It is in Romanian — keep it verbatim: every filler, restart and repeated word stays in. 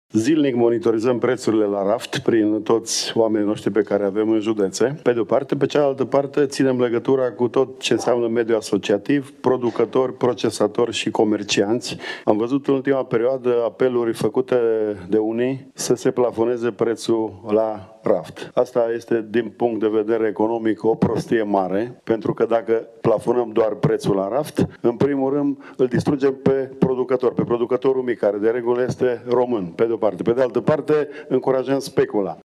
Zilnic monitorizăm prețurile la raft prin toți oamenii noștri pe care avem în județe. Pe de o parte, pe cealaltă parte ținem legătura cu tot ce înseamnă mediul asociativ, producători, procesatori și comercianți. Am văzut în ultima perioadă apeluri făcute de unii să se plafoneze prețul la raft. Asta este, din punct de vedere economic, o prostie mare, pentru că dacă plafonăm doar prețul la raft, în primul rând îl distrugem pe producător, pe producătorul mic, care de regulă este român, pe de o parte. Pe de altă parte, încurajăm specula.